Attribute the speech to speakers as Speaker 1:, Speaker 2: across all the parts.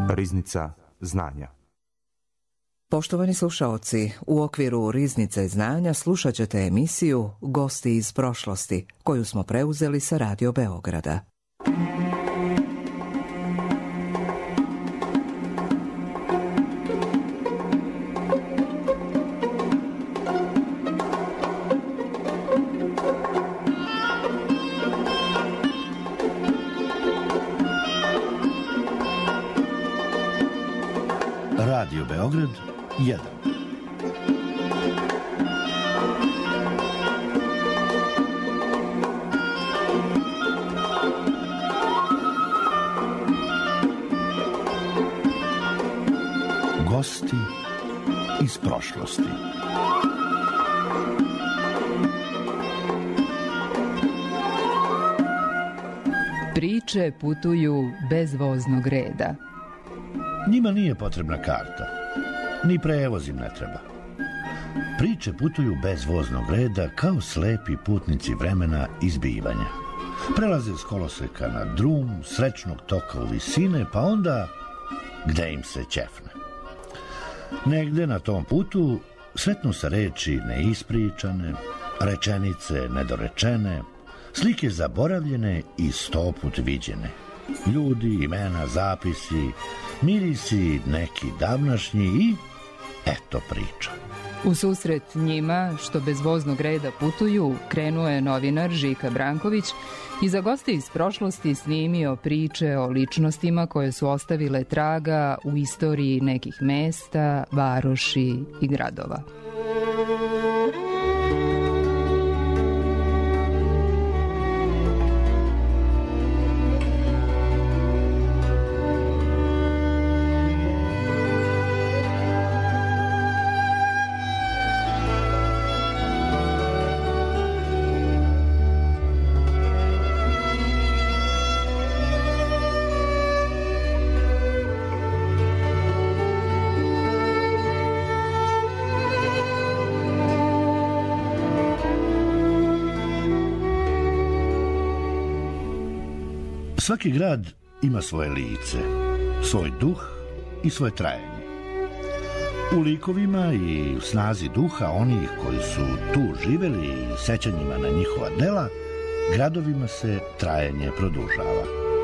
Speaker 1: Riznica znanja.
Speaker 2: Poštovani slušaoci, u okviru Riznice znanja slušat ćete emisiju Gosti iz prošlosti, koju smo preuzeli sa Radio Beograda.
Speaker 3: Radio Beograd 1. Gosti iz prošlosti.
Speaker 4: Priče putuju bez voznog reda.
Speaker 3: Njima nije potrebna karta, ni prevoz im ne treba. Priče putuju bez voznog reda kao slepi putnici vremena i zbivanja. Prelaze s koloseka na drum, srećnog toka u visine, pa onda gde im se ćefne. Negde na tom putu sretnu se reči neispričane, rečenice nedorečene, slike zaboravljene i 100 put viđene. Ljudi, imena, zapisi, mirisi neki davnašnji i eto priča.
Speaker 4: U susret njima, što bez voznog reda putuju, krenuo je novinar Žika Branković i za goste iz prošlosti snimio priče o ličnostima koje su ostavile traga u istoriji nekih mesta, varoši i gradova.
Speaker 3: Svaki grad ima svoje lice, svoj duh i svoje trajanje. U likovima i u snazi duha onih koji su tu živeli i sećanjima na njihova dela, gradovima se trajanje produžava.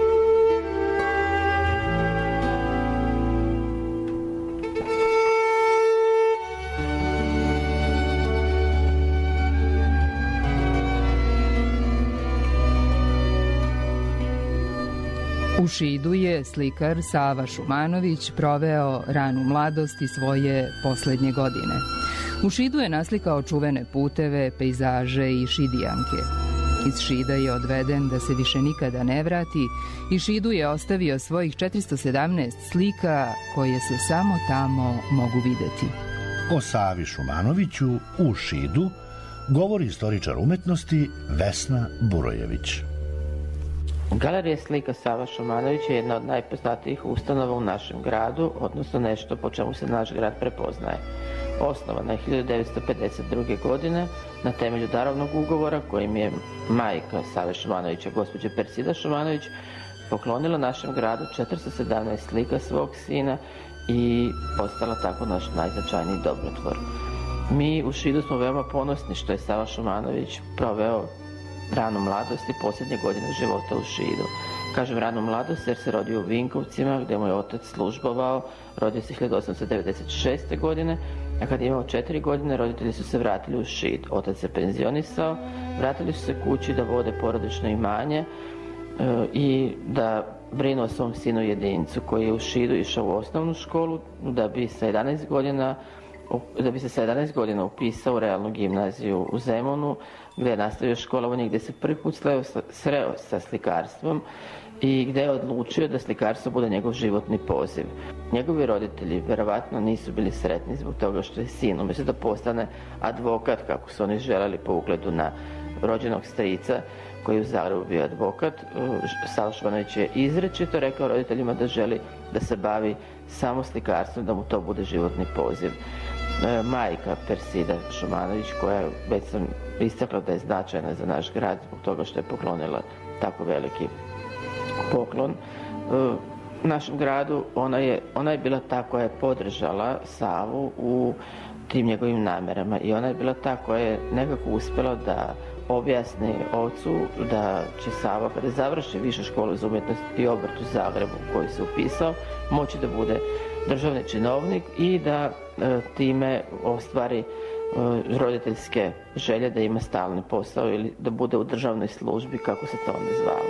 Speaker 4: U Šidu je slikar Sava Šumanović proveo ranu mladost i svoje poslednje godine. U Šidu je naslikao čuvene puteve, pejzaže i šidijanke. Iz Šida je odveden da se više nikada ne vrati i Šidu je ostavio svojih 417 slika koje se samo tamo mogu videti.
Speaker 3: O Savi Šumanoviću u Šidu govori istoričar umetnosti Vesna Burojević.
Speaker 5: Galerija slika Sava Šumanović je jedna od najpoznatijih ustanova u našem gradu, odnosno nešto po čemu se naš grad prepoznaje. Osnovana je 1952. godine na temelju darovnog ugovora kojim je majka Save Šumanovića, gospođa Persida Šumanović, poklonila našem gradu 417 slika svog sina i postala tako naš najznačajniji dobrotvor. Mi u Šidu smo veoma ponosni što je Sava Šumanović proveo ranu mladost i posljednje godine života u Šidu. Kažem ranu mladost jer se rodio u Vinkovcima gdje mu je otac službovao, rodio se 1896. godine, a kad je imao 4 godine roditelji su se vratili u Šid. Otac se penzionisao, vratili su se kući da vode porodično imanje i da brinu o svom sinu jedincu koji je u Šidu išao u osnovnu školu da bi se sa 11 godina upisao u realnu gimnaziju u Zemunu, gdje je nastavio školovanje, gdje se prvi put sreo sa slikarstvom i gdje je odlučio da slikarstvo bude njegov životni poziv. Njegovi roditelji verovatno nisu bili sretni zbog toga što je sin, umjesto da postane advokat, kako su oni želeli po ugledu na rođenog strica koji je u Zagrebu bio advokat, Sava Šumanović je izrečito rekao roditeljima da želi da se bavi samo slikarstvom, da mu to bude životni poziv. Majka Persida Šumanović, koja već sam istakla da je značajna za naš grad zbog toga što je poklonila tako veliki poklon, našem gradu, ona je bila ta koja je podržala Savu u tim njegovim namerama i ona je bila ta koja je nekako uspjela da objasni ocu da će Sava, kada završi Višu školu za umjetnost i obrt u Zagrebu koji se upisao, moći da bude državni činovnik i da time ostvari roditeljske želje da ima stalni posao ili da bude u državnoj službi, kako se to onda zvalo.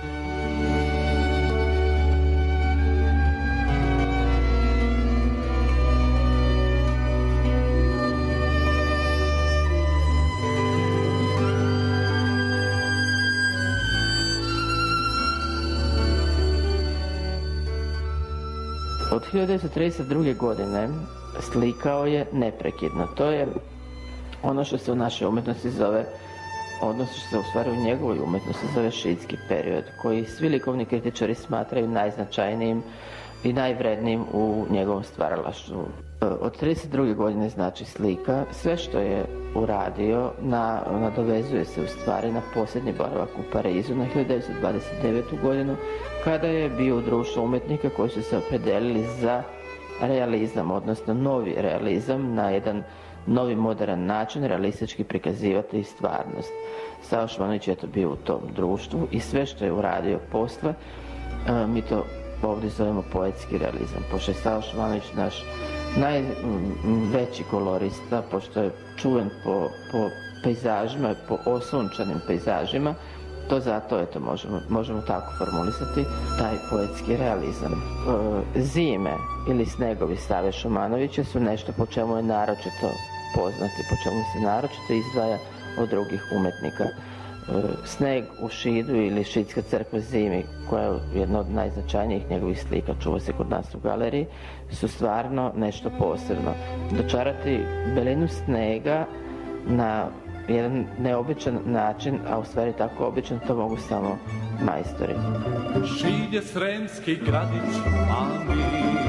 Speaker 5: Od 1932. godine slikao je neprekidno. To je ono što se u našoj umjetnosti zove, odnosno što se u stvari u njegovoj umjetnosti zove šiitski period, koji svi likovni kritičari smatraju najznačajnijim i najvrednijim u njegovom stvaralaštvu. Od 1932. godine znači slika, sve što je uradio nadovezuje se u stvari na posljednji boravak u Parizu na 1929. godinu, kada je bio u društvu umjetnika koji su se opredelili za realizam, odnosno novi realizam, na jedan novi moderan način realistički prikazivati stvarnost. Sava Šumanović je to bio u tom društvu i sve što je uradio posle, mi to ovdje zovemo poetski realizam, pošto je Sava Šumanović naš najveći kolorista, pošto je čuven po pejzažima, po osunčanim pejzažima, to zato, eto, možemo tako formulisati taj poetski realizam. Zime ili snegovi Save Šumanovića su nešto po čemu je naročito poznati, po čemu se naročito izdvaja od drugih umjetnika. Sneg u Šidu ili Šidska crkva zimi, koja je jedna od najznačajnijih njegovih slika, čuva se kod nas u galeriji, su stvarno nešto posebno. Dočarati belinu snega na jedan neobičan način, a u stvari tako običan, to mogu samo majstori.
Speaker 1: Šid je sremski gradić mali,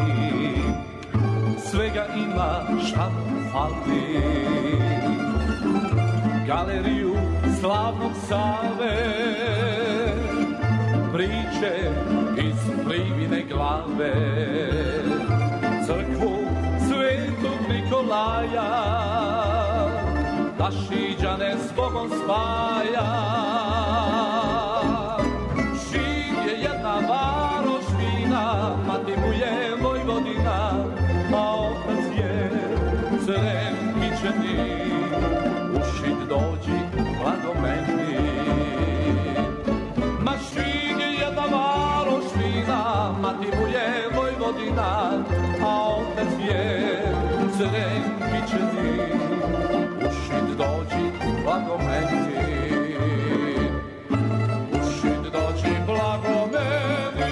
Speaker 1: svega ima šta mu fali. Galeriju slavnog Save, priče iz Privine glave, crkvu Svetog Nikolaja, da Šiđane s Bogom spaja. Šid je jedna varoš fina, mati mu je Vojvodina, a otac je Srem kičeni. U Šid dođi, blagomeni. Ma Šid je jedna varoš fina, mati mu je Vojvodina, a otac je Srem kičeni. Šid dođi, blagomeni. U Šid dođi, blagomeni.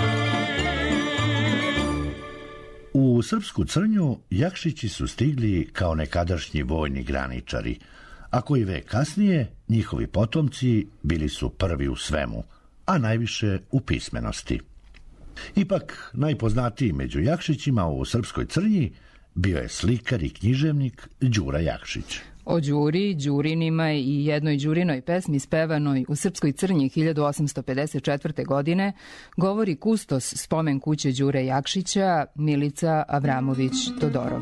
Speaker 3: U Srpsku Crnju Jakšići su stigli kao nekadašnji vojni graničari, a koji vek kasnije njihovi potomci bili su prvi u svemu, a najviše u pismenosti. Ipak najpoznatiji među Jakšićima u Srpskoj Crnji bio je slikar i književnik Đura Jakšić.
Speaker 4: O Đuri, Đurinima i jednoj Đurinoj pesmi spevanoj u Srpskoj Crnji 1854. godine govori kustos spomen kuće Đure Jakšića, Milica Avramović-Todorov.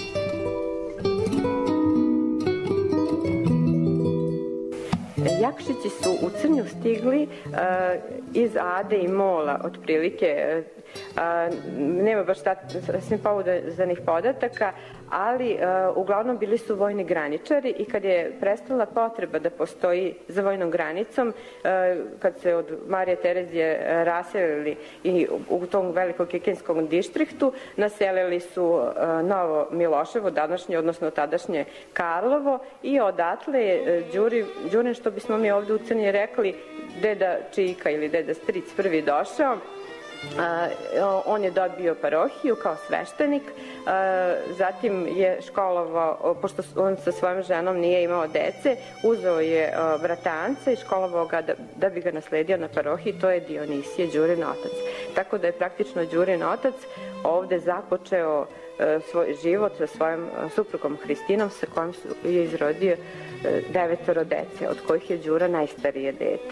Speaker 6: Jakšići su u Crnju stigli iz Ade i Mola, otprilike. Nema baš sasvim pouzdanih podataka, ali uglavnom bili su vojni graničari i kad je prestala potreba da postoji za vojnom granicom, kad se od Marije Terezije raselili i u tom velikom Kikinskom dištriktu, naselili su Novo Miloševo, današnje, odnosno tadašnje Karlovo, i odatle Đurin, što bismo mi ovdje u Crnji rekli, deda Čika ili deda Stric prvi došao. On je dobio parohiju kao sveštenik, zatim je školovao, pošto on sa svojom ženom nije imao dece, uzeo je bratanca i školovao ga da bi ga nasledio na parohiji, to je Dionisije, Đurin otac. Tako da je praktično Đurin otac ovde započeo svoj život sa svojom suprugom Hristinom, sa kojom je izrodio 9 dece, od kojih je Đura najstarije dete.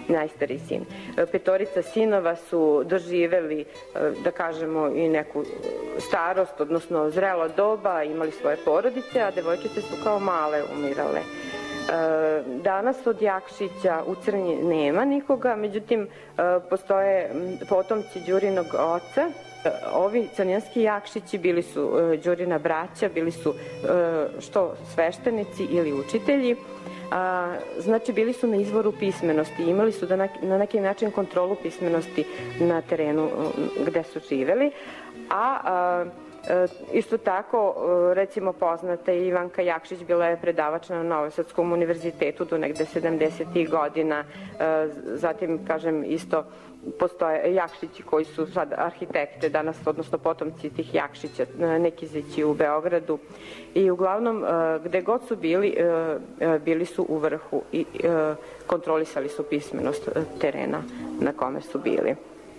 Speaker 6: najstariji sin. Petorica sinova su doživeli, da kažemo, i neku starost, odnosno zrelo doba, imali svoje porodice, a devojčice su kao male umirale. Danas od Jakšića u Crnji nema nikoga, međutim postoje potomci Đurinog oca. Ovi crnjanski Jakšići bili su Đurina braća, bili su što sveštenici ili učitelji. Znači bili su na izvoru pismenosti, imali su na neki način kontrolu pismenosti na terenu gde su živeli, a isto tako, recimo poznata je Ivanka Jakšić, bila je predavač na Novosadskom univerzitetu do negde 70. godina. Zatim, kažem, isto postoje Jakšići koji su sad arhitekte danas, odnosno potomci tih Jakšića, Nekizići u Beogradu. I uglavnom, gde god su bili, bili su u vrhu i kontrolisali su pismenost terena na kome su bili.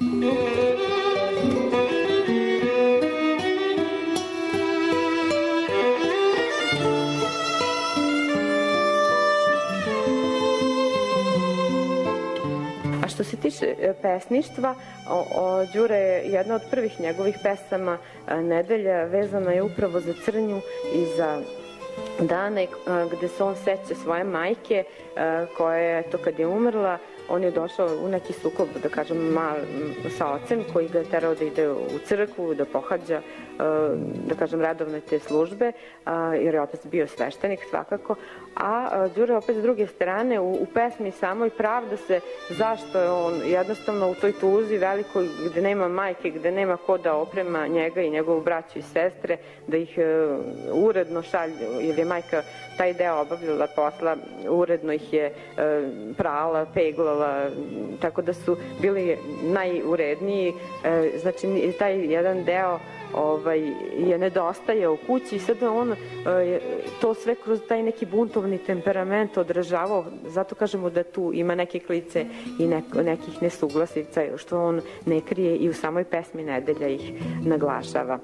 Speaker 6: Što se tiče pesništva, Đure je jedna od prvih njegovih pesama Nedelja vezana je upravo za Crnju i za dane gde se on seća svoje majke koja je, to kad je umrla, on je došao u neki sukob, da kažem, sa ocem koji ga je terao da ide u crkvu, da pohađa, da kažem, redovne te službe, jer je otac bio sveštenik svakako, a Đure opet s druge strane u pesmi samoj pravda se zašto je on jednostavno u toj tuzi velikoj gde nema majke, gde nema ko da oprema njega i njegovu braću i sestre, da ih uredno šalju, jer je majka taj deo obavljala posla, uredno ih je prala, peglala, tako da su bili najuredniji, znači taj jedan deo je nedostajao u kući i sada on to sve kroz taj neki buntovni temperament odražavao, zato kažemo da tu ima neke klice i nekih nesuglasica, što on ne krije i u samoj pesmi Nedelja ih naglašava.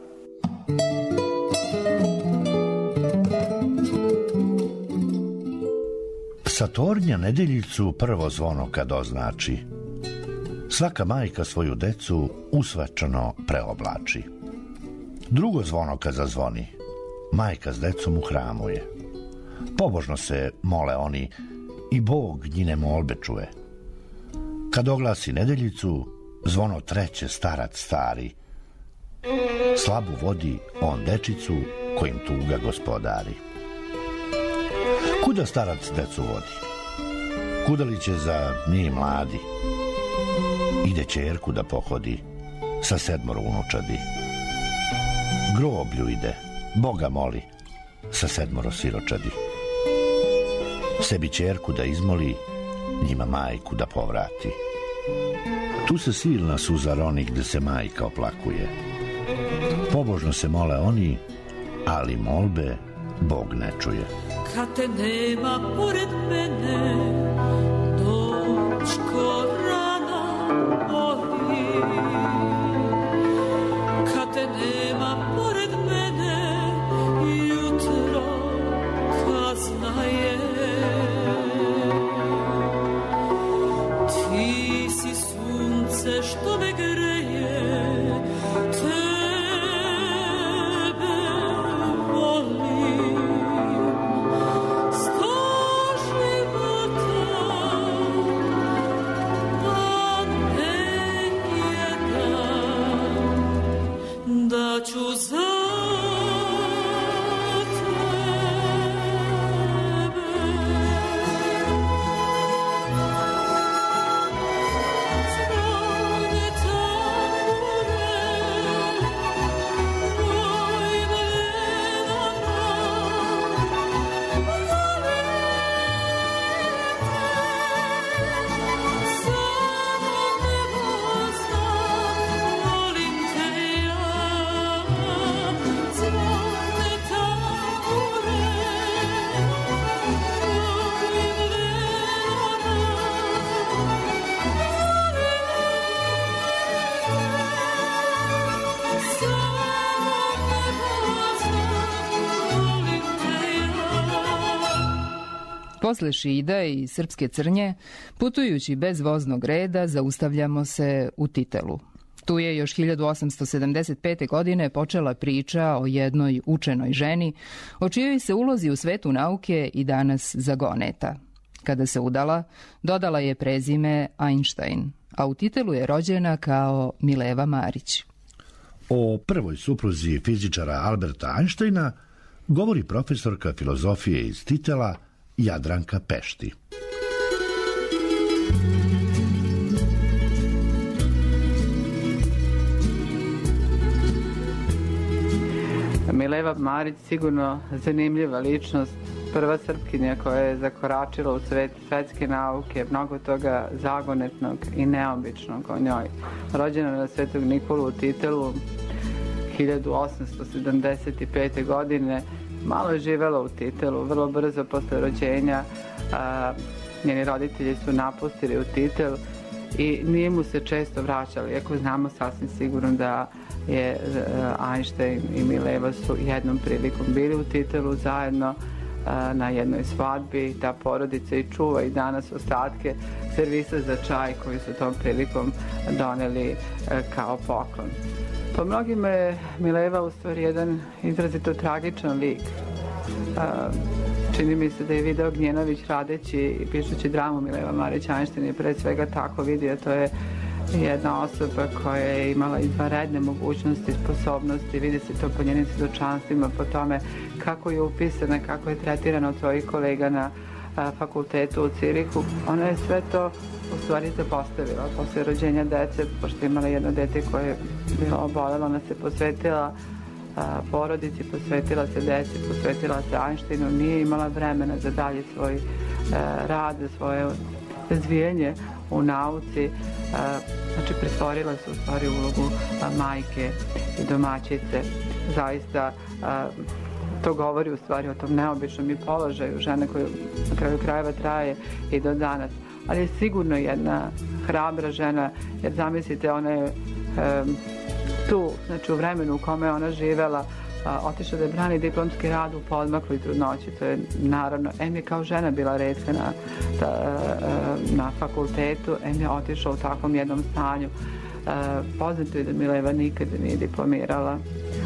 Speaker 3: Sa tornja Nedeljicu prvo zvono kad označi. Svaka majka svoju decu usvačano preoblači. Drugo zvono kad zazvoni, majka s decom u hramu je. Pobožno se mole oni i Bog njine molbe čuje. Kad oglasi Nedeljicu, zvono treće starac stari. Slabu vodi on dečicu kojim tuga gospodari. Kuda starac decu vodi? Kuda li će za njih mladi? Ide ćerku da pohodi sa 7 unučadi. Groblju ide, Boga moli sa 7 siročadi. Sebi ćerku da izmoli, njima majku da povrati. Tu se silna suza roni gde se majka oplakuje. Pobožno se mole oni, ali molbe Bog ne čuje.
Speaker 7: Kad te nema pored mene, dočko rana boli. Kad te nema pored mene, jutro kazna je. Ti si sunce što me greje,
Speaker 4: Posle Šida i Srpske Crnje, putujući bez voznog reda, zaustavljamo se u Titelu. Tu je još 1875. godine počela priča o jednoj učenoj ženi, o čijoj se ulozi u svetu nauke i danas zagoneta. Kada se udala, dodala je prezime Einstein, a u Titelu je rođena kao Mileva Marić.
Speaker 3: O prvoj supruzi fizičara Alberta Einsteina govori profesorka filozofije iz Titela Jadranka Pešti.
Speaker 8: Mileva Marić sigurno zanimljiva ličnost, prva Srpkinja koja je zakoračila u svet svetske nauke, mnogo toga zagonetnog i neobičnog o njoj. Rođena na Svetog Nikolu u Titelu 1875. godine, malo je živela u Titelu, vrlo brzo posle rođenja njeni roditelji su napustili u Titel i nije mu se često vraćali, iako znamo sasvim sigurno da je Einstein i Mileva su jednom prilikom bili u Titelu zajedno na jednoj svadbi. Ta porodica i čuva i danas ostatke servisa za čaj koji su tom prilikom doneli kao poklon. Po mnogima je Mileva u stvari jedan izrazito tragičan lik. Čini mi se da je video Gnjenović radeći i pišući dramu Mileva Marić Einstein je pre svega tako vidio. To je jedna osoba koja je imala izvanredne mogućnosti, sposobnosti, vidi se to po njenim svjedočanstvima, po tome kako je upisana, kako je tretirana od svojih kolega na fakultetu u Cirihu. Ona je sve to u stvari zapostavila. Posle rođenja dece, pošto je imala jedno dete koje je bilo oboljelo, ona se posvetila porodici, posvetila se deci, posvetila se Einsteinu, nije imala vremena za dalje svoj rad, za svoje razvijanje u nauci. Znači, pretvorila se u stvari ulogu majke i domaćice. Zaista to govori u stvari o tom neobičnom i položaju žene koja na kraju krajeva traje i do danas. Ali je sigurno jedna hrabra žena, jer zamislite, ona je tu, znači u vremenu u kome je ona živela, otišla da je brani diplomski rad u poodmakloj trudnoći. To je naravno, em je kao žena bila retka na fakultetu, em je otišla u takvom jednom stanju. Poznato je da Mileva nikada nije diplomirala.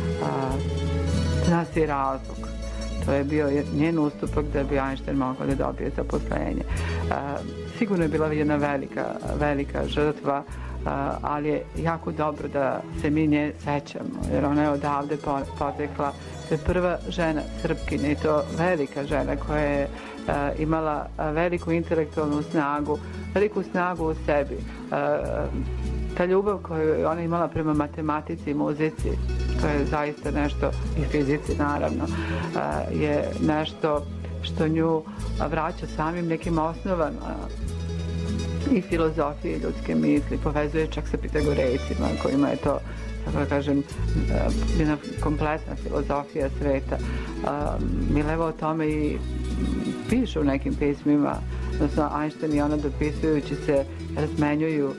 Speaker 8: Zna se i razlog. To je bio njen ustupak da bi Einstein mogao da dobije zaposlenje. Sigurno je bila jedna velika žrtva, ali je jako dobro da se mi nje sećamo, jer ona je odavde potekla. To je prva žena Srpkinja i to velika žena koja je imala veliku intelektualnu snagu, veliku snagu u sebi. Ta ljubav koju je ona imala prema matematici i muzici, to je zaista nešto, i fizici naravno, je nešto što nju vraća samim nekim osnovama i filozofije i ljudske misli, povezuje čak sa Pitagorejcima kojima je to, tako da kažem, jedna kompletna filozofija sveta. Mileva o tome i piše u nekim pismima, odnosno Einstein i ona dopisujući se razmenjuju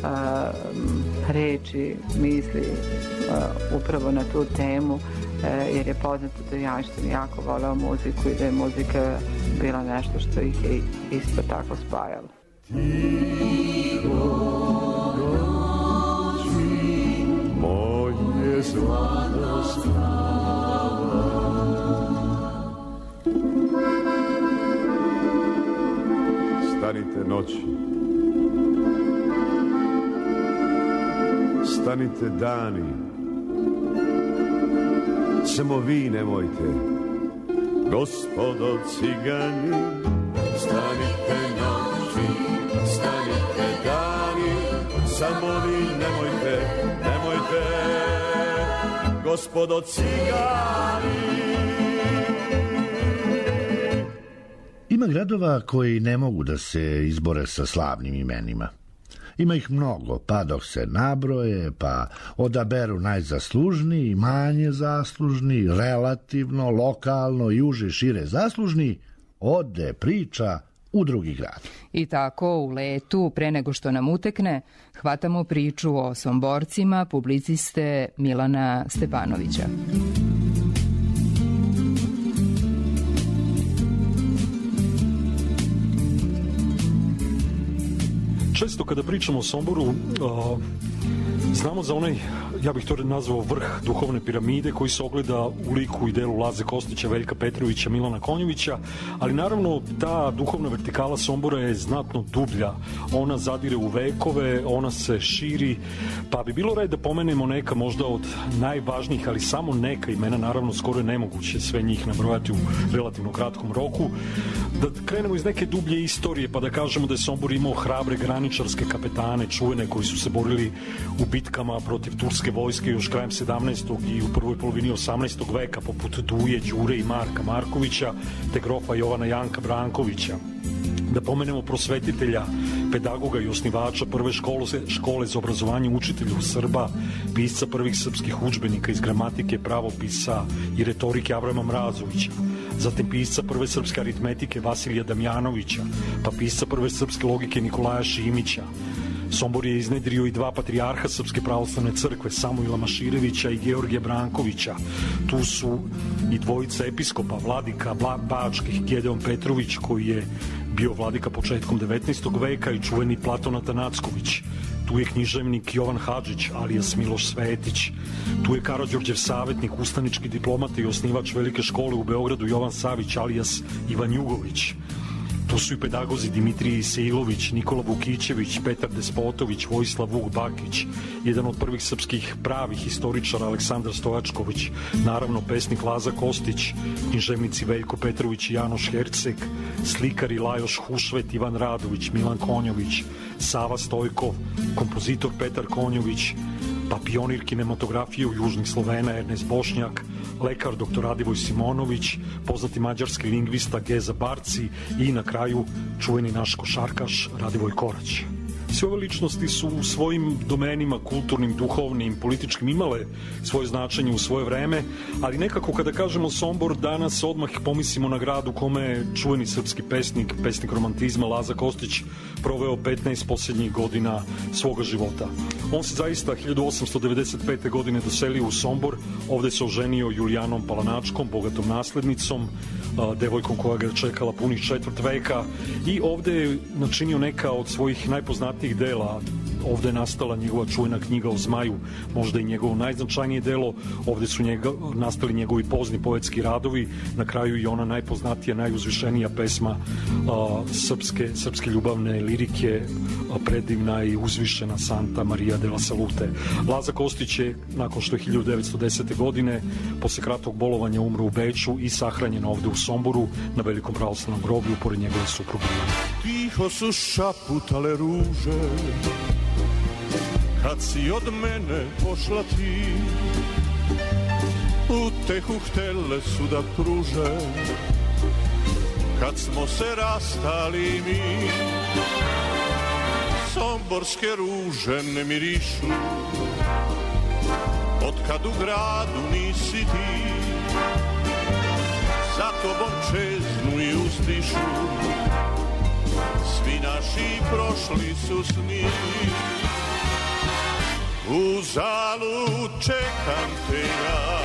Speaker 8: reči, misli upravo na tu temu, jer je poznato da je Einstein jako voleo muziku i da je muzika bila nešto što ih je isto tako spajalo.
Speaker 1: Moje zlato spava. Stanite noći, stanite dani, samo vi nemojte, gospodo cigani. Stanite noći, stanite dani, samo vi nemojte, gospodo cigani.
Speaker 3: Ima gradova koji ne mogu da se izbore sa slavnim imenima. Ima ih mnogo, pa dok se nabroje, pa odaberu najzaslužniji, manje zaslužni, relativno, lokalno i uže šire zaslužni, ode priča u drugi grad.
Speaker 4: I tako u letu, pre nego što nam utekne, hvatamo priču o Somborcima publiciste Milana Stepanovića.
Speaker 9: često kada pričamo o Somboru znamo za onaj, ja bih to nazvao, vrh duhovne piramide koji se ogleda u liku i delu Laze Kostića, Veljka Petrovića, Milana Konjovića, ali naravno ta duhovna vertikala Sombora je znatno dublja. Ona zadire u vekove, ona se širi, pa bi bilo red da pomenemo neka možda od najvažnijih, ali samo neka imena, naravno skoro je nemoguće sve njih nabrojati u relativno kratkom roku. Da krenemo iz neke dublje istorije pa da kažemo da je Sombor imao hrabre graničarske kapetane, čuvene, koji su se borili u bitkama protiv turske vojske još krajem 17. i u prvoj polovini 18. veka, poput Duje, Đure i Marka Markovića, te grofa Jovana Janka Brankovića. Da pomenemo prosvetitelja, pedagoga i osnivača prve škole za obrazovanje učitelja Srba, pisca prvih srpskih udžbenika iz gramatike, pravopisa i retorike Avrama Mrazovića, zatim pisca prve srpske aritmetike Vasilija Damjanovića, pa pisca prve srpske logike Nikolaja Šimića. Sombor je iznedrio i dva patrijarha Srpske pravoslavne crkve, Samuila Maširevića i Georgija Brankovića. Tu su i dvojica episkopa, vladika Bačkih, Gedeon Petrović, koji je bio vladika početkom 19. veka, i čuveni Platon Atanacković. Tu je književnik Jovan Hadžić, alijas Miloš Svetić. Tu je Karađorđev savjetnik, ustanički diplomata i osnivač Velike škole u Beogradu Jovan Savić, alijas Ivan Jugović. Tu su i pedagozi Dimitrije Isailović, Nikola Vukićević, Petar Despotović, Vojislav Vuk Bakić, jedan od prvih srpskih pravih historičara Aleksandar Stojačković, naravno pesnik Laza Kostić, književnici Veljko Petrović i Janoš Herceg, slikari Lajoš Hušvet, Ivan Radović, Milan Konjović, Sava Stojkov, kompozitor Petar Konjović, pa pionir kinematografije u južnih Slovena Ernest Bošnjak, lekar dr. Radivoj Simonović, poznati mađarski lingvista Geza Barci i na kraju čuveni naš košarkaš Radivoj Korać. Sve ove ličnosti su u svojim domenima, kulturnim, duhovnim, političkim, imale svoje značenje u svoje vreme, ali nekako kada kažemo Sombor, danas odmah pomislimo na grad u kome je čuveni srpski pesnik romantizma Laza Kostić proveo 15 posljednjih godina svoga života. On se zaista 1895. godine doselio u Sombor, ovde se oženio Julijanom Palanačkom, bogatom naslednicom, devojkom koja ga je čekala punih 4. veka, i ovde je načinio neka od svojih najpoznatijih dela. Ovde je nastala njegova čuvena knjiga o Zmaju, možda i njegovo najznačajnije delo. Ovde su nastali njegovi pozni poetski radovi, na kraju i ona najpoznatija, najuzvišenija pesma srpske ljubavne lirike, predivna i uzvišena Santa Maria de la Salute. Laza Kostić je, nakon što je 1910. godine, posle kratkog bolovanja umro u Beču i sahranjen ovde u Somboru na Velikom pravoslavnom groblju pored njegove supruge.
Speaker 1: Tiho su šaputale ruže kad si od mene pošla ti, utehu htele su da pruže kad smo se rastali mi. Somborske ruže ne mirišu od kad u gradu nisi ti, za tobom čeznu i uzdišu svi naši prošli su sni. Uzalud čekam te ja,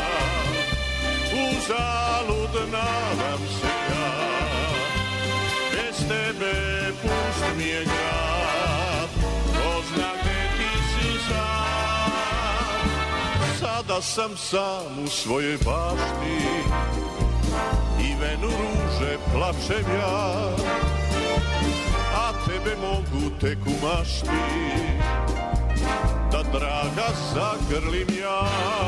Speaker 1: uzalud nadam se ja, bez tebe pust mi je grad, ko zna gde ti si sam. Sada sam sam u svojoj bašti i venu ruže plačem ja, a tebe mogu tek u mašti da draga zagrlim ja.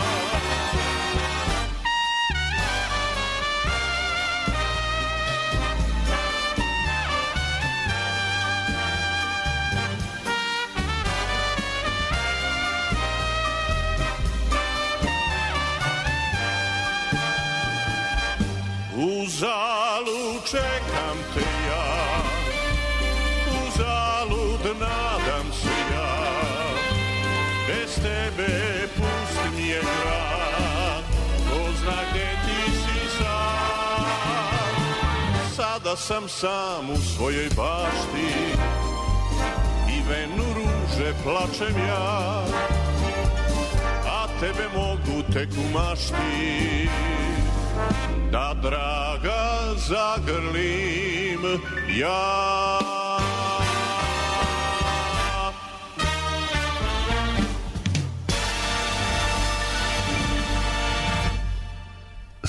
Speaker 1: Uzalud čekam te ja, uzalud nadam se ja, bez tebe pust mi je grad, ko zna gde ti si sam. Sada sam sam u svojoj bašti i venu ruže plačem ja, a tebe mogu tek u mašti da draga zagrlim ja.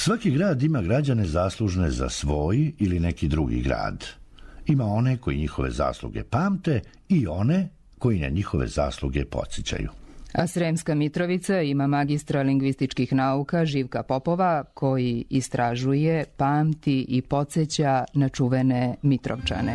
Speaker 3: Svaki grad ima građane zaslužne za svoj ili neki drugi grad. Ima one koji njihove zasluge pamte i one koji na njihove zasluge podsjećaju.
Speaker 4: A Sremska Mitrovica ima magistra lingvističkih nauka Živka Popova, koji istražuje, pamti i podsjeća na čuvene Mitrovčane.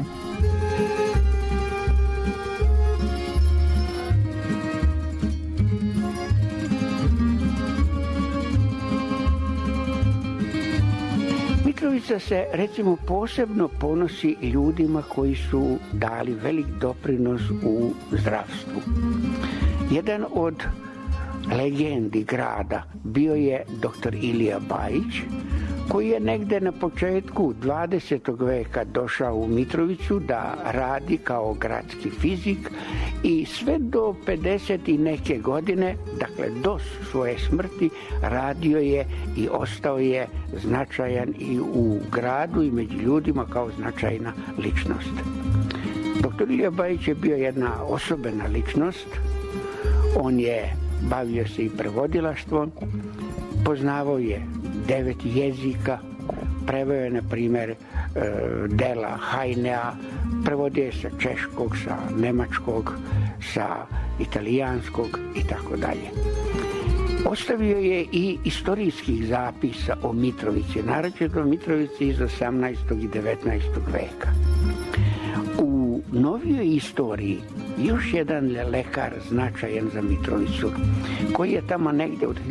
Speaker 10: Mitrovica se recimo posebno ponosi ljudima koji su dali velik doprinos u zdravstvu. Jedan od legendi grada bio je dr. Ilija Bajić, koji je negde na početku 20. veka došao u Mitrovicu da radi kao gradski fizik i sve do 50 i neke godine, dakle do svoje smrti, radio je i ostao je značajan i u gradu i među ljudima kao značajna ličnost. Dr. Ilija Bajić je bio jedna osobena ličnost. On je bavio se i prevodilaštvom, poznavao je 9 jezika, preveo je, na primjer, dela Hajnea, prevodio je sa češkog, sa nemačkog, sa italijanskog i tako dalje. Ostavio je i istorijskih zapisa o Mitrovici, naročito o Mitrovici iz 18. i 19. veka. U novijoj istoriji još jedan lekar značajan za Mitrovicu, koji je tamo negde od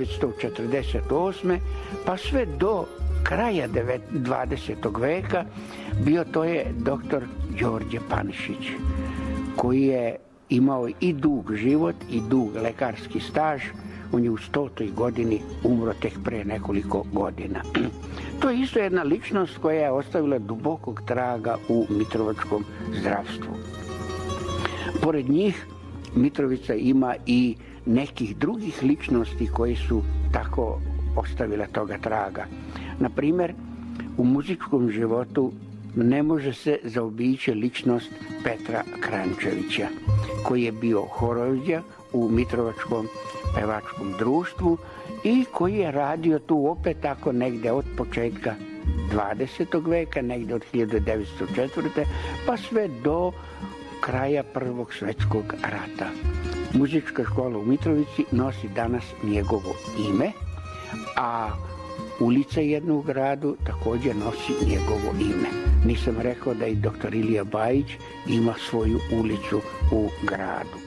Speaker 10: 1948. pa sve do kraja 20. veka bio, to je dr. Đorđe Panišić, koji je imao i dug život i dug lekarski staž. On je u 100. godini umro tek pre nekoliko godina. To je isto jedna ličnost koja je ostavila dubokog traga u mitrovačkom zdravstvu. Pored njih, Mitrovica ima i nekih drugih ličnosti koji su tako ostavile toga traga. Na primjer, u muzičkom životu ne može se zaobići ličnost Petra Krančevića, koji je bio horovođa u Mitrovačkom pevačkom društvu i koji je radio tu opet tako negde od početka 20. veka, negde od 1904. pa sve do kraja Prvog svjetskog rata. Muzička škola u Mitrovici nosi danas njegovo ime, a ulica jedna u gradu također nosi njegovo ime. Nisam rekao da i dr. Ilija Bajić ima svoju ulicu u gradu.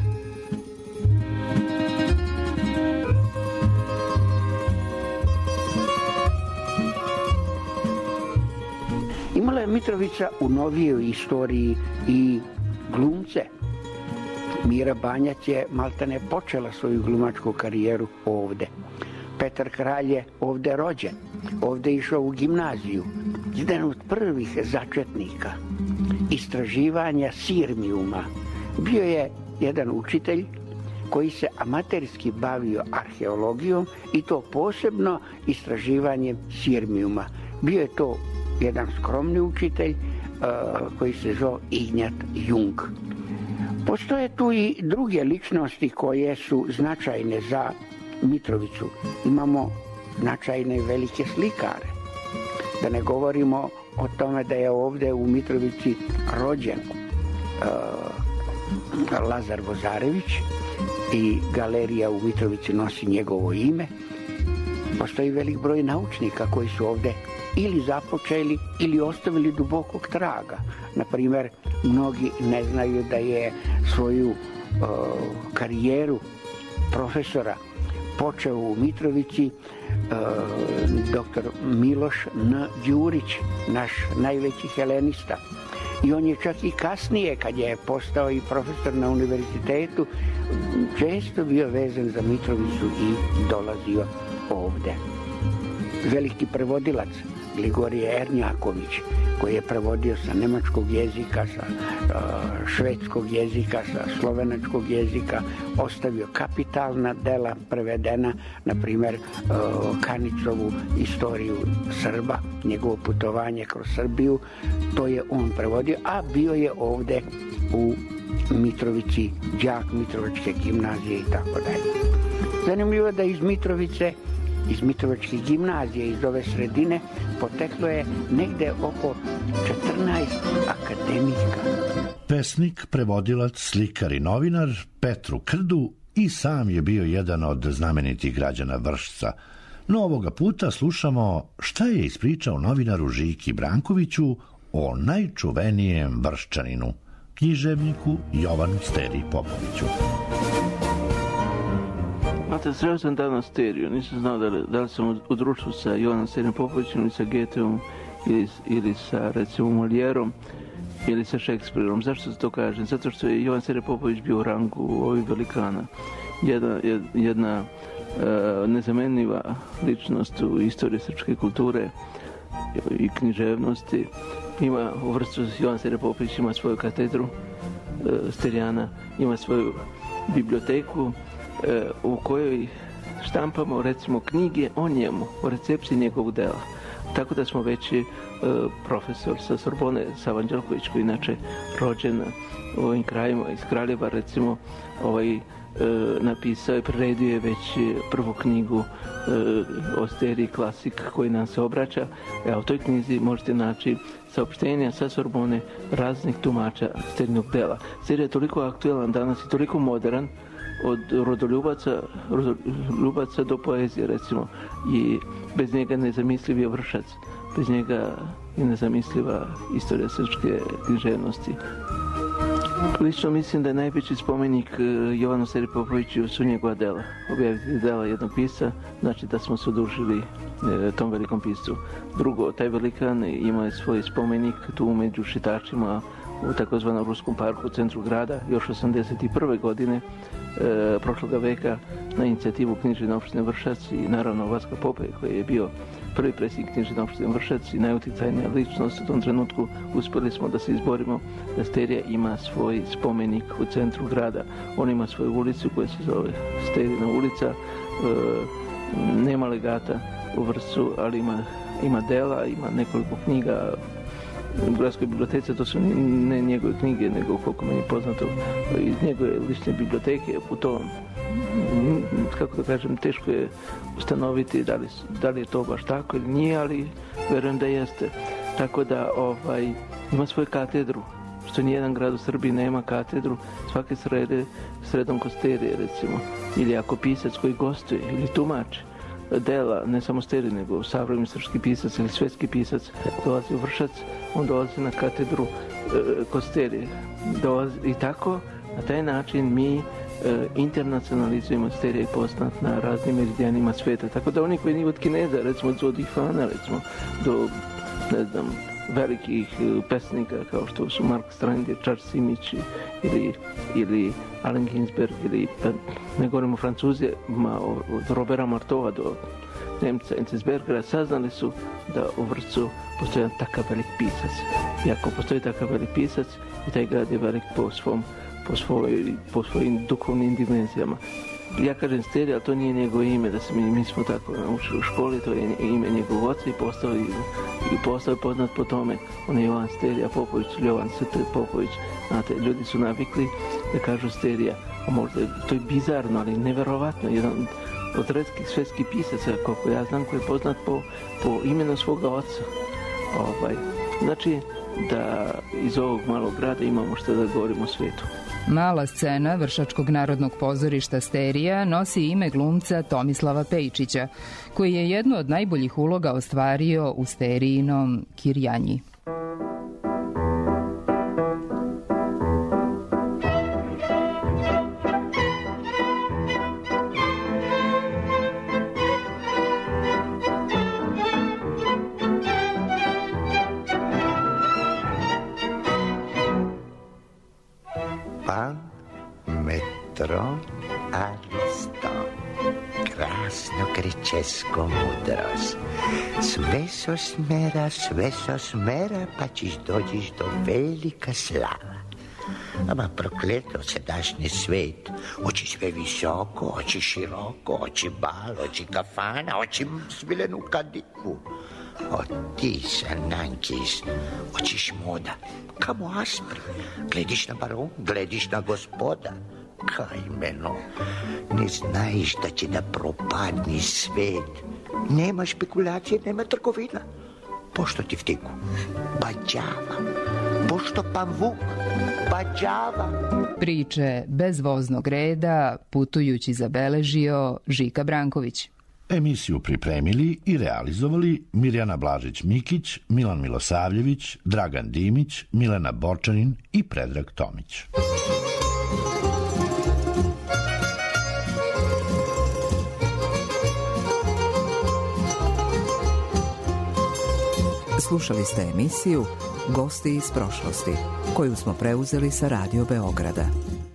Speaker 10: Imala je Mitrovica u novijoj istoriji i glumce. Mira Banjac je maltene počela svoju glumačku karijeru ovde. Petar Kralj je ovde rođen, ovde išao u gimnaziju. Jedan od prvih začetnika istraživanja sirmijuma bio je jedan učitelj koji se amaterski bavio arheologijom i to posebno istraživanjem sirmijuma. Bio je to jedan skromni učitelj koji se zove Ignjat Jung. Postoje tu i druge ličnosti koje su značajne za Mitrovicu. Imamo značajne i velike slikare. Da ne govorimo o tome da je ovdje u Mitrovici rođen Lazar Vozarević i galerija u Mitrovici nosi njegovo ime. Postoji velik broj naučnika koji su ovdje ili započeli ili ostavili dubokog traga. Naprimjer, mnogi ne znaju da je svoju karijeru profesora počeo u Mitrovici dr. Miloš N. Đurić, naš najveći helenista. I on je čak i kasnije, kad je postao i profesor na univerzitetu, često bio vezan za Mitrovicu i dolazio ovde. Veliki prevodilac Grigorije Ernjaković, koji je prevodio sa nemačkog jezika, sa švedskog jezika, sa slovenačkog jezika, ostavio kapitalna dela prevedena, na primjer Kanicovu istoriju Srba, njegovo putovanje kroz Srbiju, to je on prevodio, a bio je ovde u Mitrovici đak Mitrovačke gimnazije i tako dalje. Zanimljivo da iz Mitrovice iz Mitrovačke gimnazije, iz ove sredine, poteklo je negde oko 14 akademika.
Speaker 3: Pesnik, prevodilac, slikar i novinar Petru Krdu i sam je bio jedan od znamenitih građana Vršca. No ovoga puta slušamo šta je ispričao novinaru Žiki Brankoviću o najčuvenijem Vrščaninu, književniku Jovanu Steri Popoviću.
Speaker 11: Znate, sreo sam danas Steriju, nisam znao da li sam u društvu sa Jovanom Sterijom Popovićem ili sa Goetheom ili sa, recimo, Molièrom ili sa Šekspirom. Zašto se to kažem? Zato što je Jovan Sterija Popović bio u rangu ovih velikana. Jedna nezamenljiva ličnost u istoriji srpske kulture i književnosti. Ima u Vršcu Jovan Sterija Popović ima svoju katedru Sterijana, ima svoju biblioteku u kojoj štampamo, recimo, knjige o njemu, o recepciji njegovog dela. Tako da smo već profesor sa Sorbone, Sava Anđelković, koji inače rođen u ovim krajima iz Kraljeva, recimo, napisao i priredio je već prvu knjigu o Steriji, klasik koji nam se obraća. U toj knjizi možete naći saopštenja sa Sorbone raznih tumača Sterijinog dela. Sterija je toliko aktuelan danas i toliko modern, od rodoljubaca do poezije, recimo, i bez njega nezamisliv je Vršac, bez njega je nezamisliva istorija srpske književnosti. Lično mislim da je najveći spomenik Jovanu Steri Popoviću su njegova dela. Objaviti dela jednog pisca, znači da smo se odužili tom velikom piscu. Drugo, taj velikan ima svoj spomenik tu među šetačima u takozvanom Ruskom parku u centru grada još 1981. godine prošloga veka na inicijativu književne opštine Vršac i naravno Vaska Pope, koji je bio prvi predsjednik književne opštine Vršac i najuticajnija ličnost u tom trenutku. Uspjeli smo da se izborimo da Sterija ima svoj spomenik u centru grada. On ima svoju ulicu koja se zove Sterijina ulica, nema legata u Vršcu, ali ima dela, ima nekoliko knjiga. U Gradskoj biblioteci, to su ne njegove knjige, nego, koliko meni je poznato, iz njegove lične biblioteke. U to, kako da kažem, teško je ustanoviti da li je to baš tako ili nije, ali verujem da jeste. Tako da ima svoju katedru, što nijedan grad u Srbiji nema katedru, svake sredom kod Sterije, recimo, ili ako pisac koji gostuje, ili tumač dela, ne samo Sterije, nego savremeni srpski pisac ili svetski pisac dolazi u Vršac, on dolazi na katedru kod Sterije. I tako, na taj način mi internacionalizujemo Sterija i poznat na raznim meridijanima sveta. Tako da oni koji nije od Kineza, recimo od Zodifana, recimo, do, ne znam, velikih pesnika kao što su Mark Strandir, Charles Simić ili Allen Ginsberg ili, ne govorimo o Francuzima, od Robera Martova do Nemca Enzensbergera, saznali su da u Vršcu postoji jedan takav velik pisac. I ako postoji takav velik pisac, i taj grad je velik po svojim duhovnim dimenzijama. Ja kažem Sterija, ali to nije njegovo ime, da se mi smo tako naučili u školi, to je ime njegovog oca i postao je poznat po tome. On je Jovan Sterija Popović, Jovan St. Popović. Znate, ljudi su navikli da kažu Sterija, a možda to je bizarno, ali neverovatno, jedan od retkih svetskih pisaca, koliko ja znam, koji je poznat po imenu svoga oca. Znači, da iz ovog malog grada imamo što da govorimo o svetu.
Speaker 4: Mala scena Vršačkog narodnog pozorišta Sterija nosi ime glumca Tomislava Pejčića, koji je jednu od najboljih uloga ostvario u Sterijinom Kirjanji.
Speaker 12: Krečesko mudrost. Sve so smera, pa ćeš dođiš do velika slava. Ama prokleto sedašnji svet. Hoći sve visoko, hoći široko, hoći bal, hoći kafana, hoći svilenu kadivu. Ti sanankis, hoćiš moda. Kamo aspri. Glediš na baron, glediš na gospoda. Kajmeno, ne znaš da će da propadni svet. Nema špekulacije, nema trgovina. Pošto ti vtiku? Pa đava. Pošto pamvuk? Pa đava.
Speaker 4: Priče bez voznog reda, putujući zabeležio Žika Branković.
Speaker 3: Emisiju pripremili i realizovali Mirjana Blažić-Mikić, Milan Milosavljević, Dragan Dimić, Milena Borčanin i Predrag Tomić.
Speaker 2: Slušali ste emisiju Gosti iz prošlosti, koju smo preuzeli sa Radio Beograda.